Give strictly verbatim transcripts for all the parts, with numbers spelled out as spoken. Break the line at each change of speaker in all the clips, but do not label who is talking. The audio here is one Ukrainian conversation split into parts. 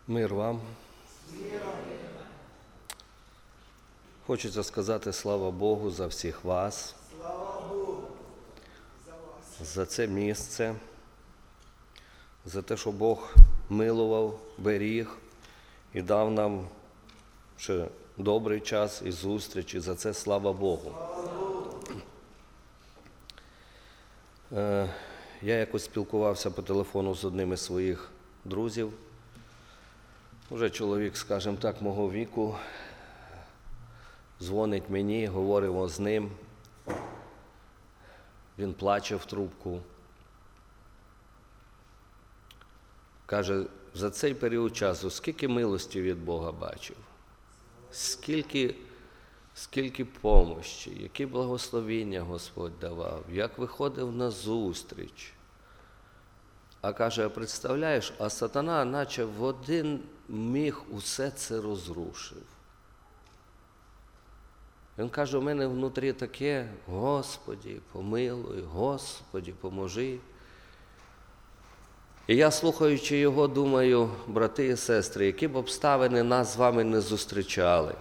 Мир вам. Хочеться сказати слава Богу за всіх вас,
Слава Богу за вас.
за це місце, за те, що Бог милував, беріг і дав нам ще добрий час і зустріч, і за це слава Богу. Е, я якось спілкувався по телефону з одним із своїх друзів. Уже чоловік, скажімо так, мого віку, дзвонить мені, говоримо з ним. Він плаче в трубку. Каже, за цей період часу скільки милості від Бога бачив, скільки, скільки помощі, які благословіння Господь давав, як виходив на зустріч. А каже, а представляєш, а сатана наче в один міг усе це розрушив. Він каже, у мене внутрі таке, Господи, помилуй, Господи, поможи. І я, слухаючи його, думаю, брати і сестри, які б обставини нас з вами не зустрічали,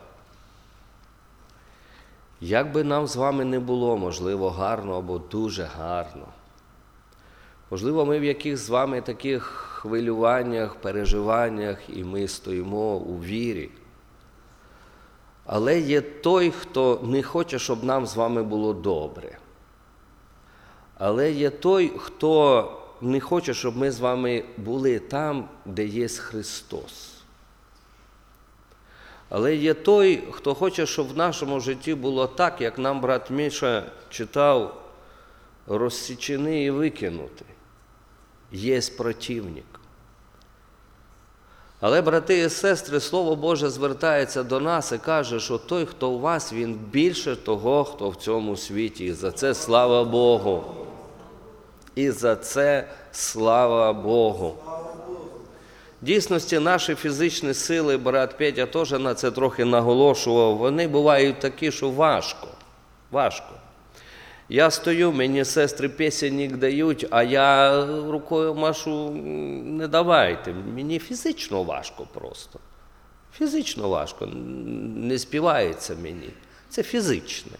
як би нам з вами не було, можливо, гарно або дуже гарно, можливо, ми в яких з вами таких хвилюваннях, переживаннях, і ми стоїмо у вірі. Але є той, хто не хоче, щоб нам з вами було добре. Але є той, хто не хоче, щоб ми з вами були там, де є Христос. Але є той, хто хоче, щоб в нашому житті було так, як нам брат Міша читав, розсічений і викинути. Є противник. Але, брати і сестри, Слово Боже звертається до нас і каже, що той, хто у вас, він більше того, хто в цьому світі. І за це слава Богу. І за це слава Богу. В дійсності наші фізичні сили, брат Петя теж на це трохи наголошував, вони бувають такі, що важко. Важко. Я стою, мені сестри пісенник дають, а я рукою машу, не давайте. Мені фізично важко просто. Фізично важко. Не співається мені. Це фізичне.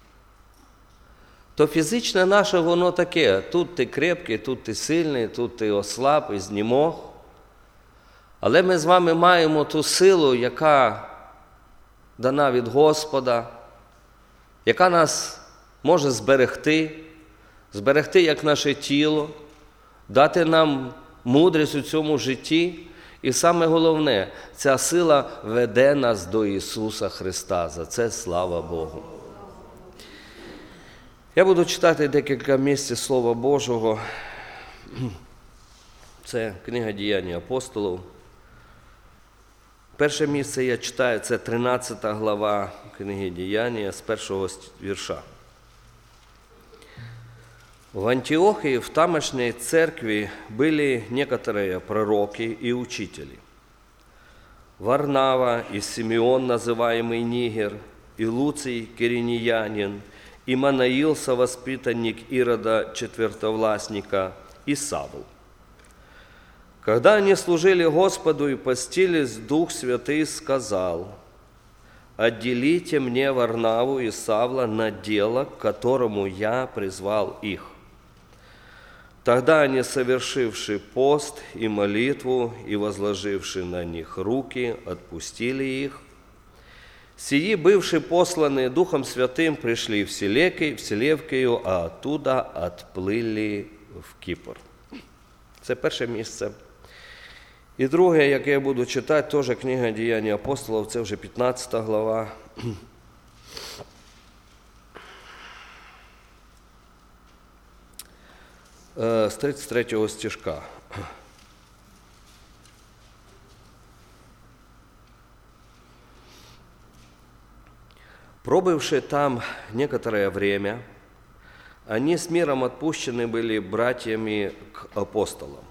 То фізичне наше воно таке. Тут ти крепкий, тут ти сильний, тут ти ослаб і знімог. Але ми з вами маємо ту силу, яка дана від Господа, яка нас може зберегти, зберегти як наше тіло, дати нам мудрість у цьому житті. І саме головне, ця сила веде нас до Ісуса Христа. За це слава Богу. Я буду читати декілька місць Слова Божого. Це книга «Діяння апостолів». Перше місце я читаю, це тринадцята глава книги «Діяння» з першого вірша. В Антиохии, в тамошней церкви, были некоторые пророки и учители. Варнава и Симеон, называемый Нигер, и Луций, киринеянин, и Манаил, совоспитанник Ирода, четвертовластника, и Савл. Когда они служили Господу и постились, Дух Святый сказал: «Отделите мне Варнаву и Савла на дело, к которому я призвал их». Тогда они, совершивши пост и молитву, и возложивши на них руки, отпустили их. Сии, бывшие посланные Духом Святым, пришли в Селевкию, в Селевкию, а оттуда отплили в Кіпр. Це перше місце. І друге, яке я буду читати, теж книга «Діяння апостолів», це вже п'ятнадцята глава. З тридцять третього стишка. «Пробывши там некоторое время, они с миром отпущены были братьями к апостолам.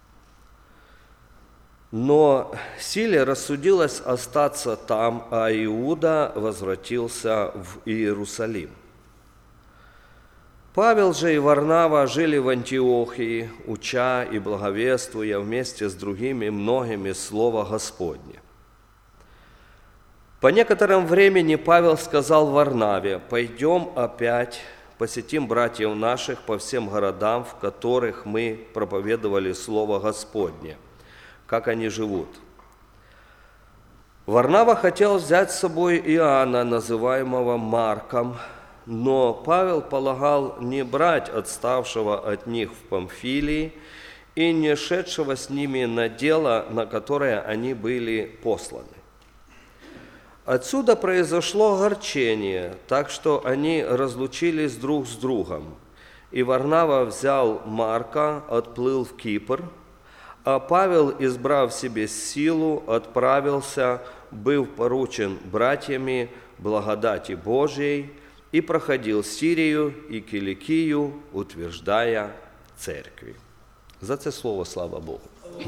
Но Силе рассудилось остаться там, а Иуда возвратился в Иерусалим. Павел же и Варнава жили в Антиохии, уча и благовествуя вместе с другими многими Слово Господне. По некотором времени Павел сказал Варнаве: «Пойдем опять, посетим братьев наших по всем городам, в которых мы проповедовали Слово Господне, как они живут». Варнава хотел взять с собой Иоанна, называемого Марком, но Павел полагал не брать отставшего от них в Памфилии и не шедшего с ними на дело, на которое они были посланы. Отсюда произошло огорчение, так что они разлучились друг с другом. И Варнава взял Марка, отплыл в Кипр, а Павел, избрав себе силу, отправился, был поручен братьями благодати Божией, и проходил Сирию и Киликию, утверждая церкви. За це слово слава Богу.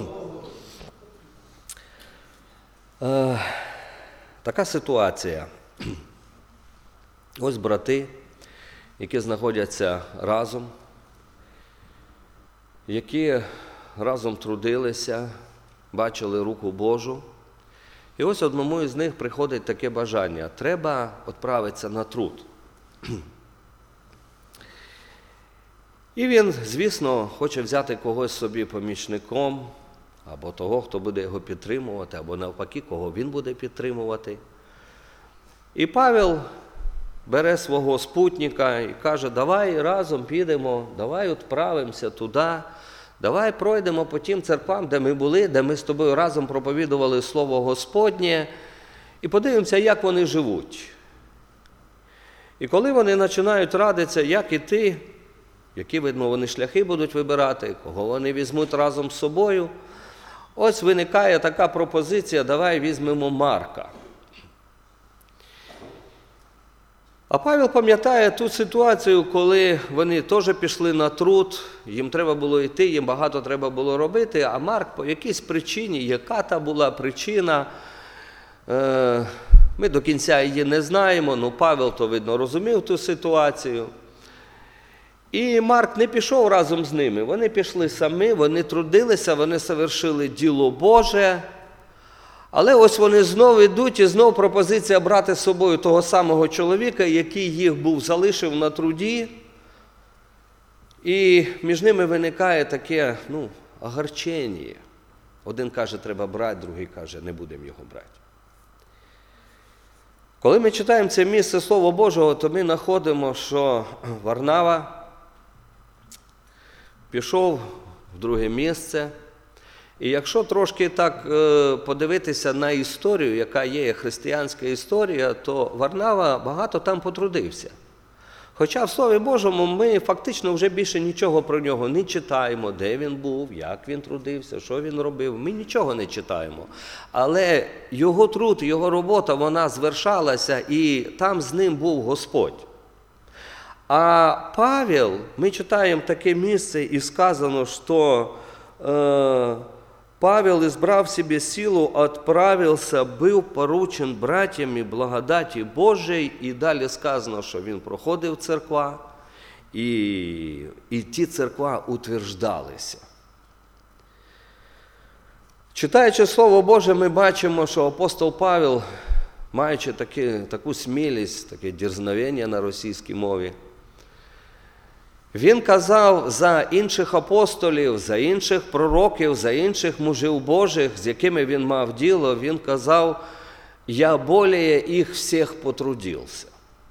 Е, така ситуація. Ось брати, які знаходяться разом, які разом трудилися, бачили руку Божу. І ось одному із них приходить таке бажання: треба відправитися на труд. І він, звісно, хоче взяти когось собі помічником, або того, хто буде його підтримувати, або навпаки, кого він буде підтримувати. І Павел бере свого спутника і каже: давай разом підемо, давай відправимося туди, давай пройдемо по тим церквам, де ми були, де ми з тобою разом проповідували Слово Господнє, і подивимося, як вони живуть. І коли вони починають радитися, як іти, які, видно, вони шляхи будуть вибирати, кого вони візьмуть разом з собою, ось виникає така пропозиція: давай візьмемо Марка. А Павел пам'ятає ту ситуацію, коли вони теж пішли на труд, їм треба було йти, їм багато треба було робити, а Марк по якійсь причині, яка та була причина, е- ми до кінця її не знаємо, але Павел, то, видно, розумів ту ситуацію. І Марк не пішов разом з ними, вони пішли самі, вони трудилися, вони совершили діло Боже. Але ось вони знову йдуть, і знову пропозиція брати з собою того самого чоловіка, який їх був залишив на труді. І між ними виникає таке, ну, огорчення. Один каже, треба брати, другий каже, не будемо його брати. Коли ми читаємо це місце Слова Божого, то ми знаходимо, що Варнава пішов в друге місце. І якщо трошки так подивитися на історію, яка є християнська історія, то Варнава багато там потрудився. Хоча в Слові Божому ми фактично вже більше нічого про нього не читаємо, де він був, як він трудився, що він робив, ми нічого не читаємо. Але його труд, його робота, вона звершалася, і там з ним був Господь. А Павел, ми читаємо таке місце, і сказано, що е, Павел, избрав себе силу, отправился, был поручен братьями благодати Божией, і далі сказано, що він проходив церква, і, і ті церква утверждалися. Читаючи Слово Боже, ми бачимо, що апостол Павел, маючи таки, таку смілість, таке дерзновення на російській мові, він казав за інших апостолів, за інших пророків, за інших мужів Божих, з якими він мав діло, він казав: «Я более їх всіх потрудився».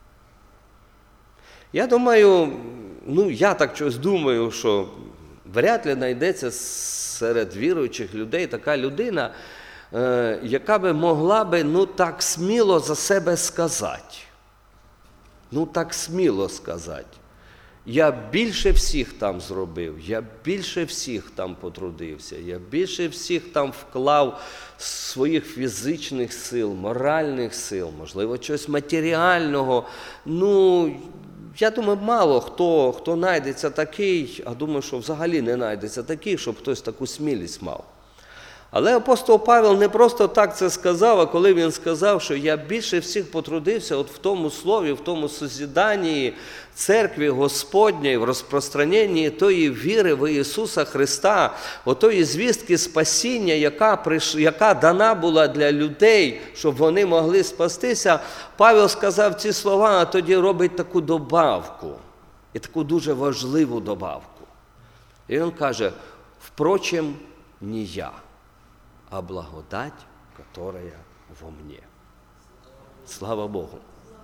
Я думаю, ну я так щось думаю, що вряд ли знайдеться серед віруючих людей така людина, е, яка би могла би, ну так сміло за себе сказати. Ну так сміло сказати. Я більше всіх там зробив, я більше всіх там потрудився, я більше всіх там вклав своїх фізичних сил, моральних сил, можливо, чогось матеріального. Ну, я думаю, мало хто, хто знайдеться такий, а думаю, що взагалі не знайдеться такий, щоб хтось таку смілість мав. Але апостол Павел не просто так це сказав, а коли він сказав, що я більше всіх потрудився от в тому слові, в тому созіданні церкви Господньої, в розпространенні тої віри в Ісуса Христа, отої звістки спасіння, яка, приш... яка дана була для людей, щоб вони могли спастися, Павел сказав ці слова, а тоді робить таку добавку, і таку дуже важливу добавку. І він каже, впрочем, не я, а благодать, которая во мне. Слава Богу.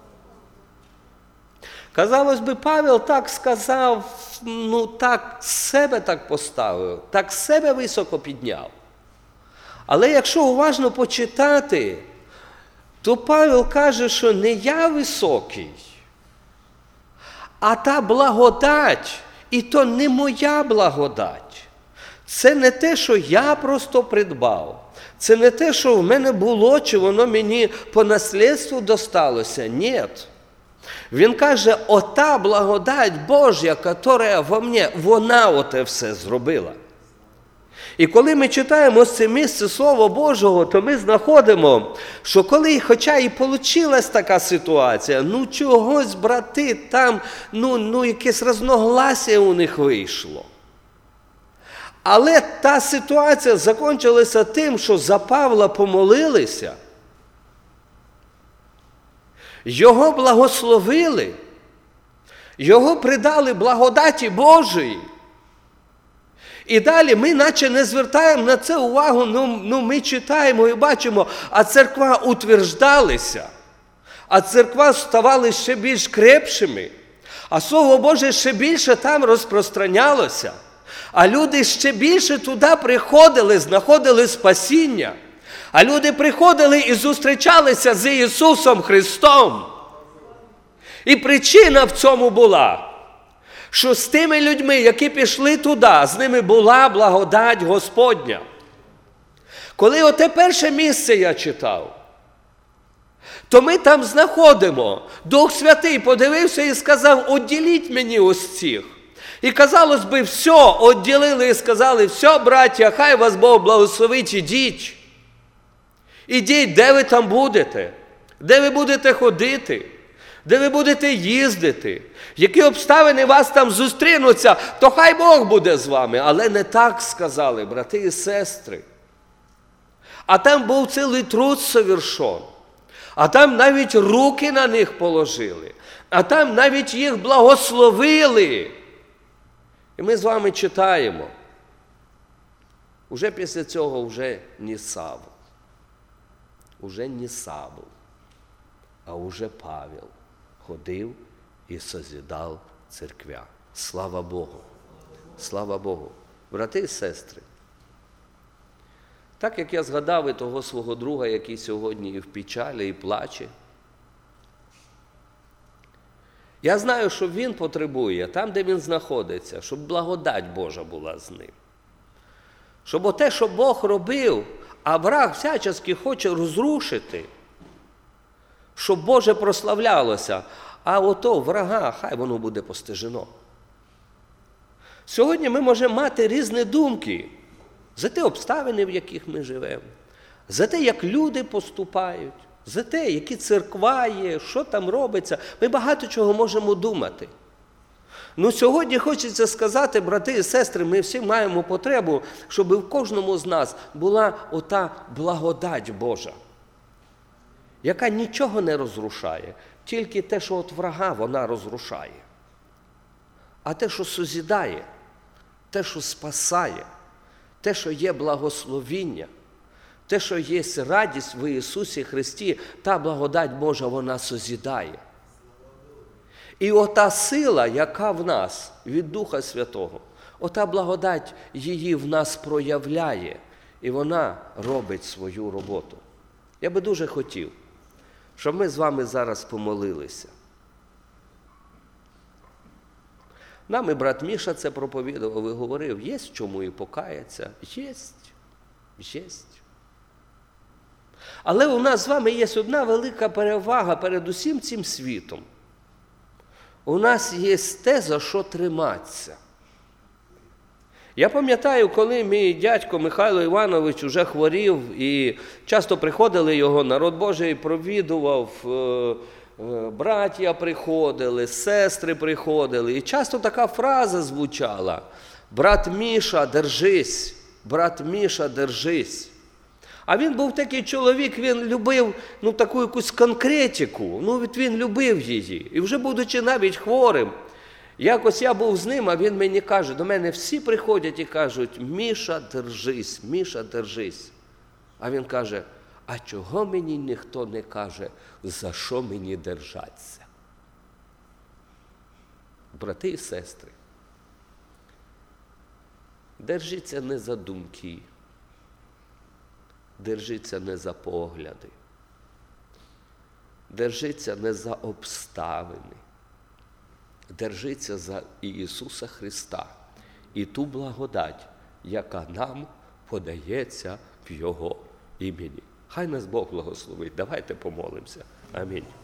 Казалось би, Павел так сказав, ну так себе так поставив, так себе високо підняв. Але якщо уважно почитати, то Павел каже, що не я високий, а та благодать, і то не моя благодать. Це не те, що я просто придбав. Це не те, що в мене було, чи воно мені по наслідству досталося. Ні. Він каже, ота благодать Божя, яка во мені, вона оте все зробила. І коли ми читаємо це місце Слова Божого, то ми знаходимо, що коли, хоча і вийшла така ситуація, ну чогось, брати, там, ну, ну якесь розногласія у них вийшло. Але та ситуація закінчилася тим, що за Павла помолилися, його благословили, його придали благодаті Божої. І далі ми наче не звертаємо на це увагу, ну, ну ми читаємо і бачимо, а церква утверждалися, а церква ставали ще більш крепшими, а Слово Боже ще більше там розпространялося. А люди ще більше туди приходили, знаходили спасіння. А люди приходили і зустрічалися з Ісусом Христом. І причина в цьому була, що з тими людьми, які пішли туди, з ними була благодать Господня. Коли оте перше місце я читав, то ми там знаходимо, Дух Святий подивився і сказав, «Оділіть мені ось цих». І, казалось би, все, відділили і сказали, все, браття, хай вас Бог благословить, ідіть. Ідіть, де ви там будете, де ви будете ходити, де ви будете їздити, які обставини вас там зустрінуться, то хай Бог буде з вами. Але не так сказали, брати і сестри. А там був цілий труд совершен. А там навіть руки на них положили. А там навіть їх благословили. І ми з вами читаємо. Уже після цього вже не Савл. Уже не Савл, а уже Павел ходив і созидав церквя. Слава Богу! Слава Богу! Брати і сестри, так як я згадав і того свого друга, який сьогодні і в печалі, і плаче, я знаю, що він потребує, там, де він знаходиться, щоб благодать Божа була з ним. Щоб оте, що Бог робив, а враг всячески хоче розрушити, щоб Боже прославлялося, а ото врага, хай воно буде постижено. Сьогодні ми можемо мати різні думки за ті обставини, в яких ми живемо, за те, як люди поступають, за те, які церква є, що там робиться. Ми багато чого можемо думати. Ну, сьогодні хочеться сказати, брати і сестри, ми всі маємо потребу, щоб в кожному з нас була ота благодать Божа, яка нічого не розрушає, тільки те, що от врага, вона розрушає. А те, що созидає, те, що спасає, те, що є благословіння, те, що є радість в Ісусі Христі, та благодать Божа, вона созидає. І ота сила, яка в нас від Духа Святого, ота благодать її в нас проявляє, і вона робить свою роботу. Я би дуже хотів, щоб ми з вами зараз помолилися. Нам і брат Міша це проповідував і говорив, є в чому і покаяться, єсть, єсть. Але у нас з вами є одна велика перевага перед усім цим світом. У нас є те, за що триматися. Я пам'ятаю, коли мій дядько Михайло Іванович уже хворів, і часто приходили його, народ Божий провідував, браття приходили, сестри приходили. І часто така фраза звучала: «Брат Міша, держись, брат Міша, держись». А він був такий чоловік, він любив ну, таку якусь конкретику, ну, він любив її. І вже будучи навіть хворим, якось я був з ним, а він мені каже, до мене всі приходять і кажуть: «Міша, держись, Міша, держись». А він каже: «А чого мені ніхто не каже, за що мені держатися?» Брати і сестри, держіться не за думки, держіться не за погляди, держіться не за обставини, держіться за Ісуса Христа і ту благодать, яка нам подається в Його імені. Хай нас Бог благословить. Давайте помолимося. Амінь.